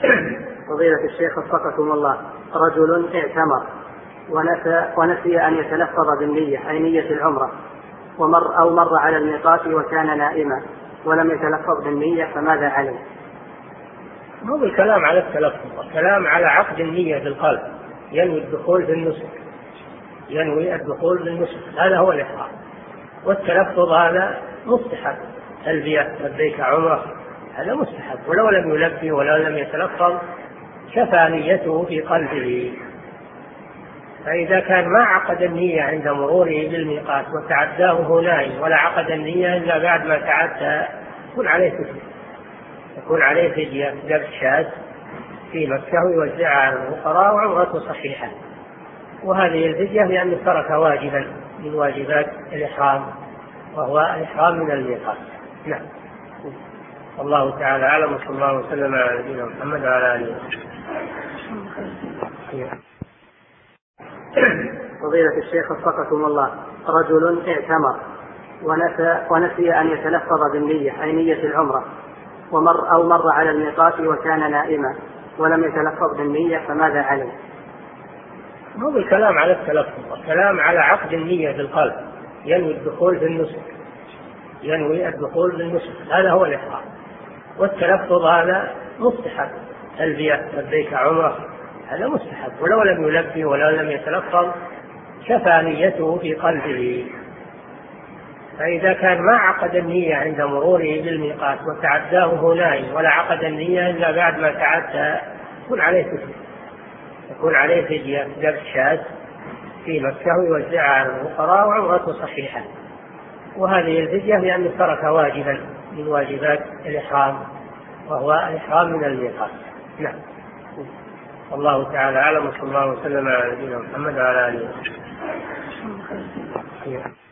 فضيلة الشيخ وفقكم الله، رجل اعتمر ونسي أن يتلفظ بالنية أي نية العمرة، مر على الميقات وكان نائما ولم يتلفظ بالنية، فماذا عليه؟ مو بالكلام على التلفظ، الكلام على عقد النية بالقلب، ينوي الدخول بالنسك، ينوي الدخول بالنسك، هذا هو الإحرام. والتلفظ هذا مستحب، تلبية لبيك عمرة هذا مستحب، ولو لم يلبي ولو لم يتلفظ كفى نيته في قلبه. فإذا كان ما عقد النية عند مروره بالميقات وتعداه نائم ولا عقد النية إلا بعد ما تعدى يكون عليه فدية ذبح شاة في مكة ويوزعها على الفقراء وعمرته صحيحة، وهذه الفدية لأنه ترك واجبا من واجبات الإحرام وهو الإحرام من الميقات. نعم. والله تعالى أعلم، وصلى الله وسلم على نبينا محمد وعلى آله وصحبه. فضيلة الشيخ وفقكم الله، رجل اعتمر ونسي أن يتلفظ بالنية أي نية العمرة، مر على الميقات وكان نائما ولم يتلفظ بالنية، فماذا عليه؟ مو بالكلام على التلفظ، الكلام على عقد النية بالقلب، ينوي الدخول بالنسك، ينوي الدخول بالنسك، هذا هو الإحرام. والتلفظ هذا مستحب، تلبية لبيك عمرة هذا مستحب، ولو لم يلبي ولو لم يتلفظ كفى نيته في قلبه. فإذا كان ما عقد النية عند مروره بالميقات وتعداه نائم ولا عقد النية إلا بعد ما تعدى يكون عليه فدية ذبح شاة في مكة ويوزعها على الفقراء وعمرته صحيحة، وهذه الفدية لأنه ترك واجبا من واجبات الإحرام وهو الإحرام من الميقات. نعم. والله تعالى أعلم، وصلى الله وسلم على نبينا محمد وعلى آله وصحبه.